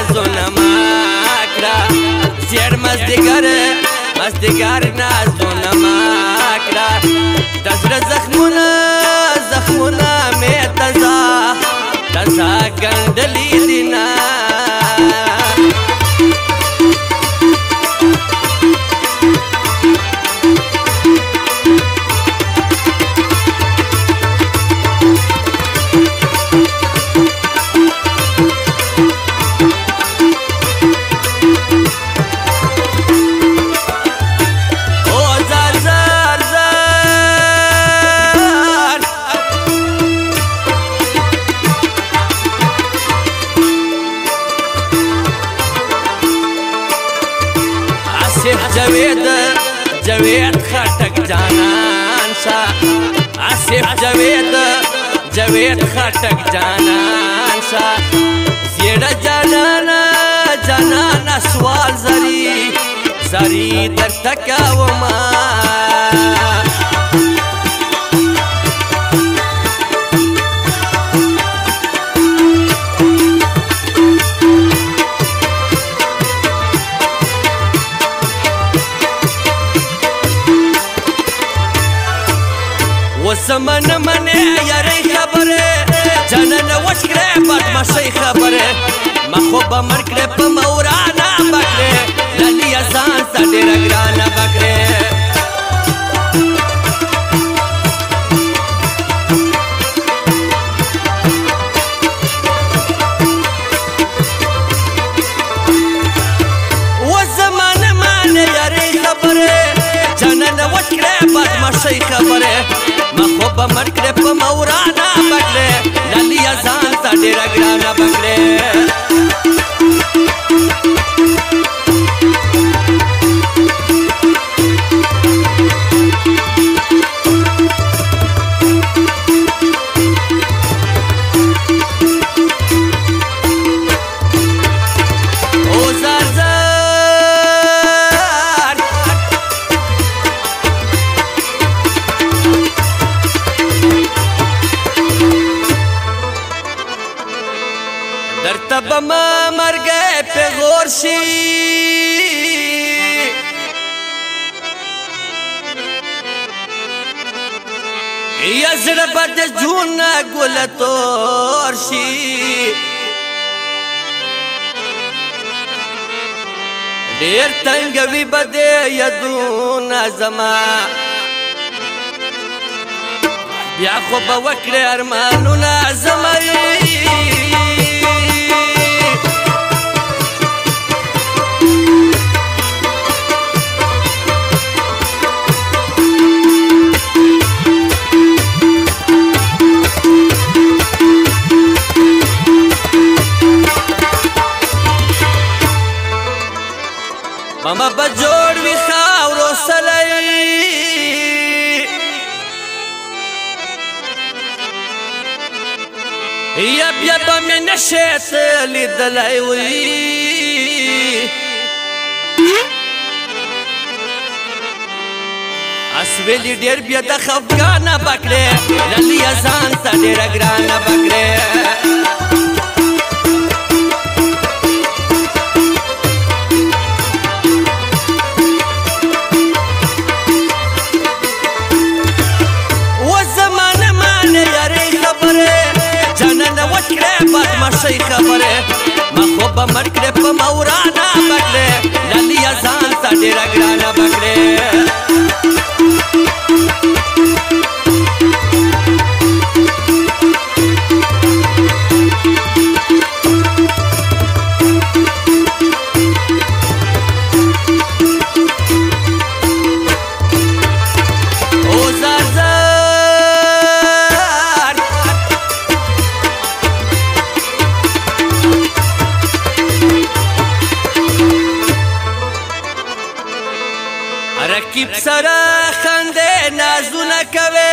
نازونه ماکړه زیړ مازدیګر نازونه ماکړه د زړه زخمونه مې تازه ګنډلي دي نه جاوید خټک جانان شا آصف جاوید خټک جانان شا زیړه جانان سوال زری درته کومه وسمن منه یاری خبره جنن وشکره بدمشی خبره مخوب مرکره پا مورانا بکره للی ازان سا دیر گرانا بکره وسمن منه یاری خبره جنن وشکره بدمشی خبره مخوب مرکره پا مورانا بکره للی ازان سا دیر گرانا بکره تب ما مرگے پہ غورشی یزر بد جون گل تورشی دیر تنگوی بدے یدون زما بیا خوب وکر ارمانونا زمائی ماما بجوڑ وی خاورو سلی یب می نشیت لیدلی وی اسویلی دیر بیا د خفگانا بکره للی ازان سا دیر گرانا بکره بدمشی خبره مخوب مرکره پا مورانا بکره للی ازان سا دیر گرانا بکره رکیب سره خنده نازونه کوي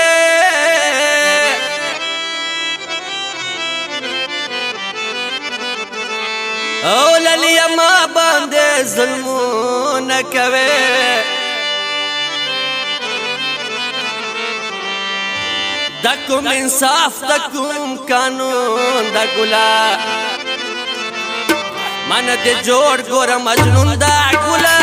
او للی ما باندې ظلمونه کوي د کوم انصاف د کوم قانون د ګلا من دې جوړ ګوره مجنون دا ګله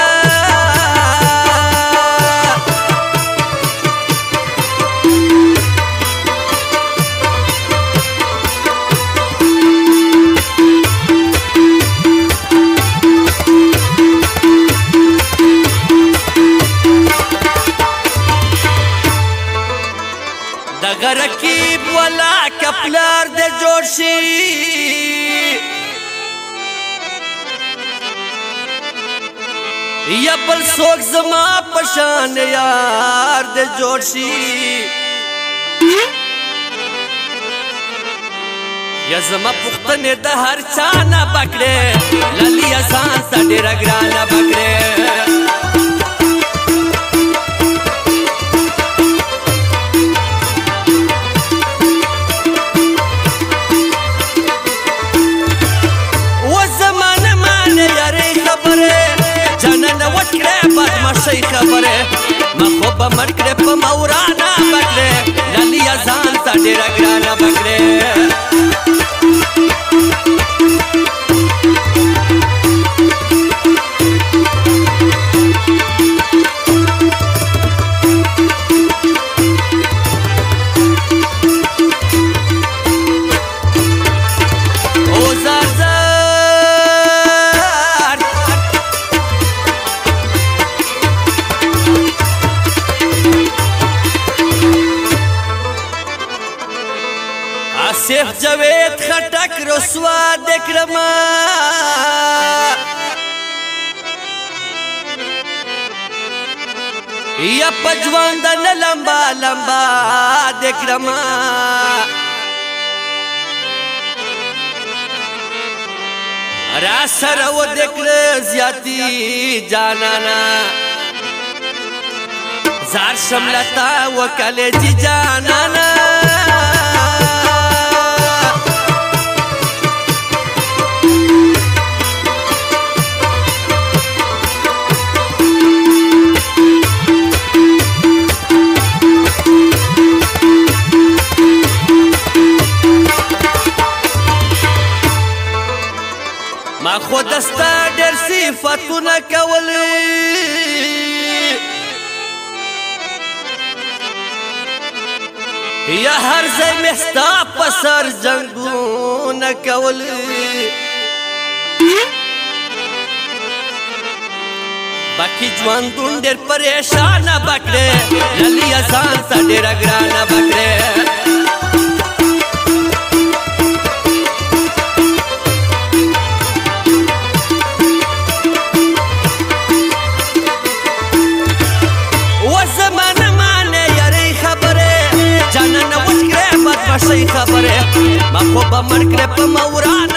دغه رقیب ولا کپلار دې جوړ شي یا بل څوک زما په شان یار دې جوړ شي یا زما پوښتنې د هر چا نه بکړې لاليه ځان ته ډېره ګرانه بکړې شي خبره ما خو به مړ کړې په مورانه بکړې لاليه ځان ته ډېره ګرانه بکړې آصف جاوید خټک رسوا دکرما یا پجوان د لمبا لمبا دکرما را سره و دکر زیاتی جانانا زار شملتا و کلیجی جانانا ما خود دستا ډېر صفتونه کولی یا هر ځای مې ستا په سر جنګونه کولی باقي ژوندون ډېر پریشانه بکړې لاليه ځان ته ډېره ګرانه بکړې شي خبره ما خو به مړ کړې په مورانه